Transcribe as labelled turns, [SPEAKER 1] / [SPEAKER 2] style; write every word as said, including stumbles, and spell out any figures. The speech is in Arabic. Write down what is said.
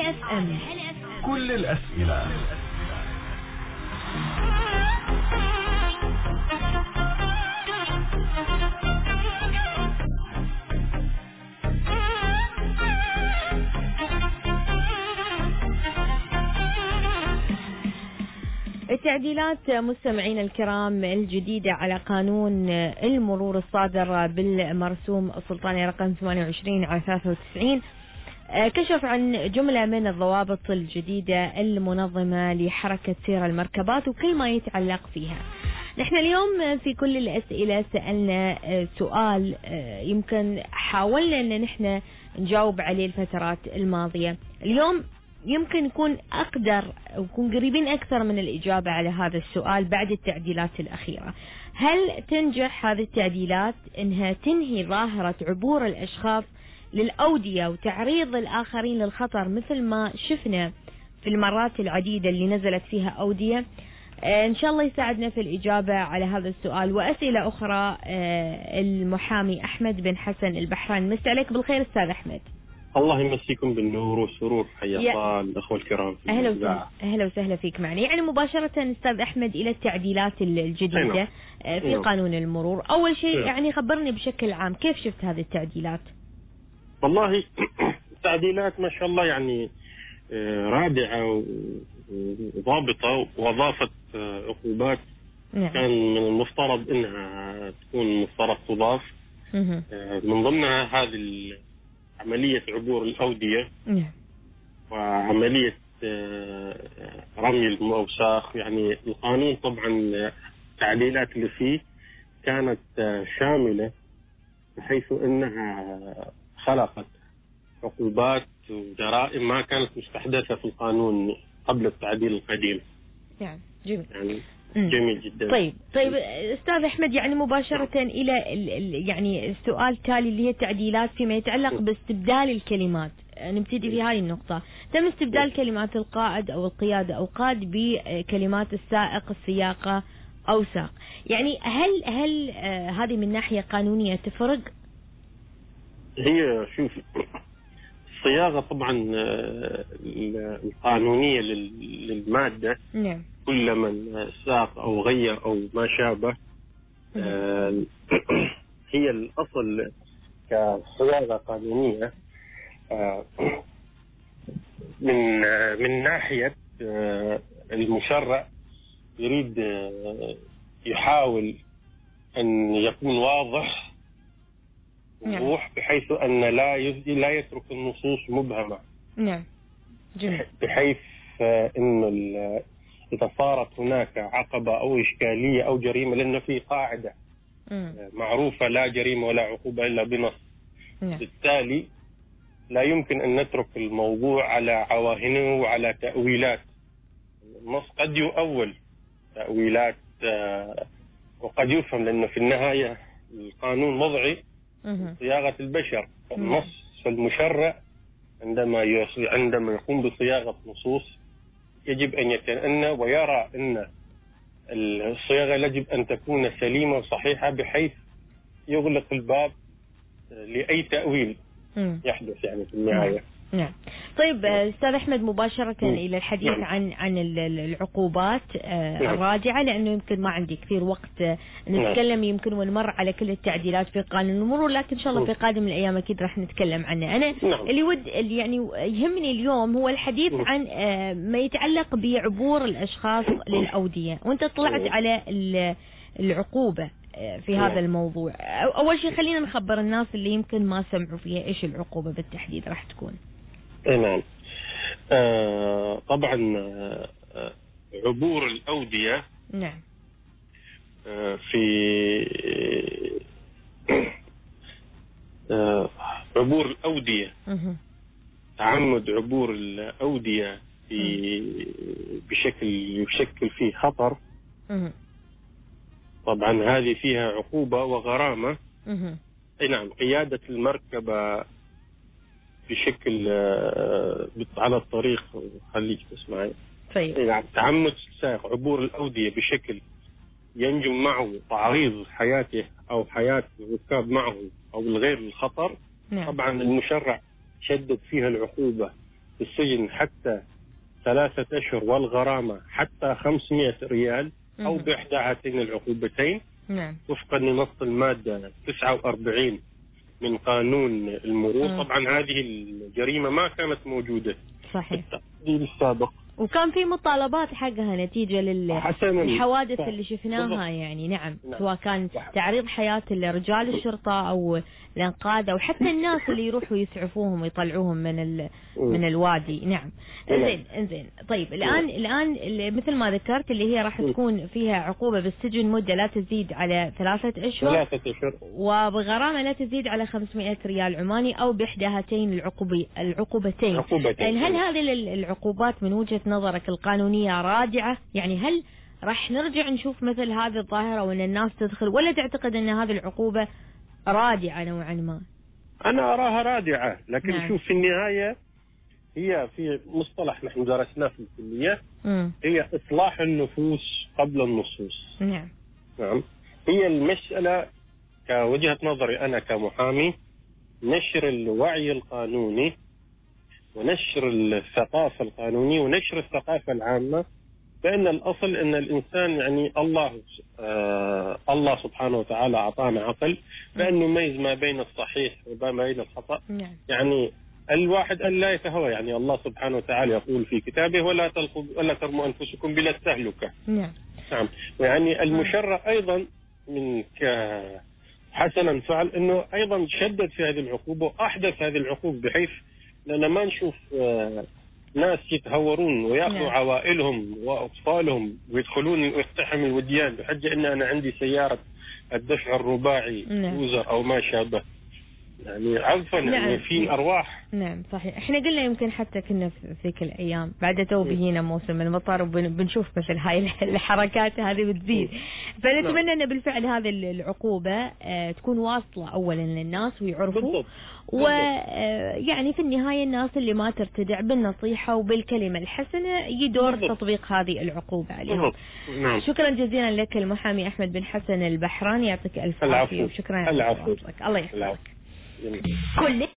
[SPEAKER 1] اف ام.
[SPEAKER 2] كل الأسئلة.
[SPEAKER 1] التعديلات مستمعين الكرام الجديدة على قانون المرور الصادر بالمرسوم السلطاني رقم ثمانية وعشرين على ثلاثة وتسعين كشف عن جملة من الضوابط الجديدة المنظمة لحركة سير المركبات وكل ما يتعلق فيها. نحن اليوم في كل الأسئلة سألنا سؤال يمكن حاولنا أن نحن نجاوب عليه الفترات الماضية. اليوم يمكن يكون أقدر ويكون قريبين أكثر من الإجابة على هذا السؤال بعد التعديلات الأخيرة. هل تنجح هذه التعديلات أنها تنهي ظاهرة عبور الأشخاص للأودية وتعريض الآخرين للخطر مثل ما شفنا في المرات العديدة اللي نزلت فيها أودية؟ إن شاء الله يساعدنا في الإجابة على هذا السؤال وأسئلة أخرى المحامي أحمد بن حسن البحراني. مساء عليك بالخير أستاذ أحمد.
[SPEAKER 3] الله يمسيكم بالنور والسرور. حيا الله الأخوة الكرام.
[SPEAKER 1] أهلا وسهلا. أهلا وسهلا فيك معنا. يعني مباشرة أستاذ أحمد إلى التعديلات الجديدة في قانون المرور. أول شيء يعني خبرني بشكل عام كيف شفت هذه التعديلات؟
[SPEAKER 3] والله التعديلات ما شاء الله يعني رادعة وضابطة وأضافت عقوبات نعم. كان من المفترض أنها تكون مفترض تضاف. من ضمنها هذه عملية عبور الأودية نعم. وعملية رمي الأوساخ. يعني القانون طبعا التعديلات اللي فيه كانت شاملة بحيث أنها خلقت عقوبات وجرائم ما كانت مستحدثة في القانون قبل التعديل القديم.
[SPEAKER 1] نعم جميل.
[SPEAKER 3] يعني جميل جدا.
[SPEAKER 1] طيب طيب استاذ احمد يعني مباشرة الى يعني السؤال التالي اللي هي التعديلات فيما يتعلق باستبدال الكلمات. نبتدي في هذه النقطة. تم استبدال كلمات القائد او القيادة او قاد بكلمات السائق السياقة او ساق. يعني هل هل آه هذه من ناحية قانونية تفرق؟
[SPEAKER 3] هي شوفي الصياغة طبعا القانونية للمادة
[SPEAKER 1] نعم.
[SPEAKER 3] كل من ساق أو غير أو ما شابه آه هي الأصل كصياغة قانونية. آه من آه من ناحية آه المشرع يريد آه يحاول أن يكون واضح وضوح بحيث أن لا لا يترك النصوص مبهمة.
[SPEAKER 1] نعم جميل.
[SPEAKER 3] بحيث أن إذا صارت هناك عقبة أو إشكالية أو جريمة لأن في قاعدة م. معروفة لا جريمة ولا عقوبة إلا بنص.
[SPEAKER 1] نعم.
[SPEAKER 3] بالتالي لا يمكن أن نترك الموضوع على عواهنه وعلى تأويلات. النص قد يؤول تأويلات وقد يفهم لأنه في النهاية القانون وضعي صياغة البشر. النص المشرع عندما عندما يقوم بصياغة نصوص يجب أن يتأنى ويرى أن الصياغة يجب أن تكون سليمة وصحيحة بحيث يغلق الباب لأي تأويل يحدث يعني في النهاية.
[SPEAKER 1] نعم. طيب أستاذ أحمد مباشرة م. إلى الحديث نعم. عن عن العقوبات نعم. الراجعة لأنه يمكن ما عندي كثير وقت نتكلم نعم. يمكن ونمر على كل التعديلات في قانون المرور لكن إن شاء الله في قادم الأيام أكيد راح نتكلم عنه. أنا نعم. اللي ود اللي يعني يهمني اليوم هو الحديث م. عن ما يتعلق بعبور الأشخاص للأودية وأنت طلعت م. على العقوبة في هذا الموضوع. أول شيء خلينا نخبر الناس اللي يمكن ما سمعوا فيها إيش العقوبة بالتحديد راح تكون.
[SPEAKER 3] نعم. آه طبعا آه عبور الأودية
[SPEAKER 1] نعم.
[SPEAKER 3] آه في آه عبور الأودية
[SPEAKER 1] مه.
[SPEAKER 3] تعمد عبور الأودية في بشكل يشكل فيه خطر.
[SPEAKER 1] مه.
[SPEAKER 3] طبعا هذه فيها عقوبة وغرامة.
[SPEAKER 1] مه.
[SPEAKER 3] أي نعم. قيادة المركبة بشكل على الطريق خليك تسمعي.
[SPEAKER 1] طيب.
[SPEAKER 3] يعني تعمد السائق عبور الأودية بشكل ينجم معه تعريض حياته أو حياة الركاب معه أو الغير الخطر.
[SPEAKER 1] نعم.
[SPEAKER 3] طبعا المشرع شدد فيها العقوبة السجن حتى ثلاثة أشهر والغرامة حتى خمسمائة ريال أو بإحدى هاتين العقوبتين.
[SPEAKER 1] نعم.
[SPEAKER 3] وفقا لنص المادة تسعة وأربعين من قانون المرور. مم. طبعا هذه الجريمة ما كانت موجودة
[SPEAKER 1] صحيح
[SPEAKER 3] في التقدير السابق،
[SPEAKER 1] وكان في مطالبات حقها نتيجة للحوادث اللي شفناها بالضبط. يعني نعم. نعم سواء كان تعريض حياة رجال الشرطة أو الأنقاذ أو حتى الناس اللي يروحوا يسعفوهم ويطلعوهم من من الوادي. نعم. انزين انزين طيب الآن الآن مثل ما ذكرت اللي هي راح تكون فيها عقوبة بالسجن مدة لا تزيد على ثلاثة أشهر
[SPEAKER 3] ثلاثة أشهر
[SPEAKER 1] وبغرامة لا تزيد على خمسمائة ريال عماني أو بإحدى هاتين العقوبي العقوبتين. يعني هل هذه العقوبات من وجهة نظرك القانونية رادعة؟ يعني هل راح نرجع نشوف مثل هذه الظاهرة وأن الناس تدخل، ولا تعتقد أن هذه العقوبة رادعة نوعا ما؟
[SPEAKER 3] أنا أراها رادعة، لكن
[SPEAKER 1] نعم.
[SPEAKER 3] شوف في النهاية هي في مصطلح نحن درسناه في الكلية، م. هي إصلاح النفوس قبل النصوص.
[SPEAKER 1] نعم.
[SPEAKER 3] نعم. هي المسألة كوجهة نظري أنا كمحامي نشر الوعي القانوني ونشر الثقافة القانونية ونشر الثقافة العامة، بأن الأصل أن الإنسان يعني الله آه الله سبحانه وتعالى أعطانا عقل بأن نميز ما بين الصحيح وما بين الخطأ.
[SPEAKER 1] نعم.
[SPEAKER 3] يعني الواحد أن لا يتهوى، يعني الله سبحانه وتعالى يقول في كتابه ولا تلقوا ولا ترموا أنفسكم بلا التهلكة.
[SPEAKER 1] نعم.
[SPEAKER 3] نعم. يعني المشرع أيضا من حسنا فعل أنه أيضا شدد في هذه العقوبة وأحدث هذه العقوبة بحيث لأن ما نشوف ناس يتهورون ويأخذوا نعم. عوائلهم وأطفالهم ويدخلون ويقتحم الوديان بحجة أن أنا عندي سيارة الدفع الرباعي
[SPEAKER 1] نعم.
[SPEAKER 3] يوزر أو ما شابه، يعني عفوا نعم. يعني في أرواح.
[SPEAKER 1] نعم صحيح. احنا قلنا يمكن حتى كنا في ذيك الأيام بعد تو بيجينا موسم المطر وبنشوف مثل هاي الحركات هذه بتزيد، فنتمنى أن بالفعل هذه العقوبة تكون واصلة أولا للناس ويعرفوا، ويعني في النهاية الناس اللي ما ترتدع بالنصيحة وبالكلمة الحسنة يدور تطبيق هذه العقوبة عليهم.
[SPEAKER 3] نعم.
[SPEAKER 1] شكرا جزيلا لك المحامي أحمد بن حسن البحراني، يعطيك ألف عافية وشكرا.
[SPEAKER 3] العفو.
[SPEAKER 1] الله يحفظك.
[SPEAKER 3] كل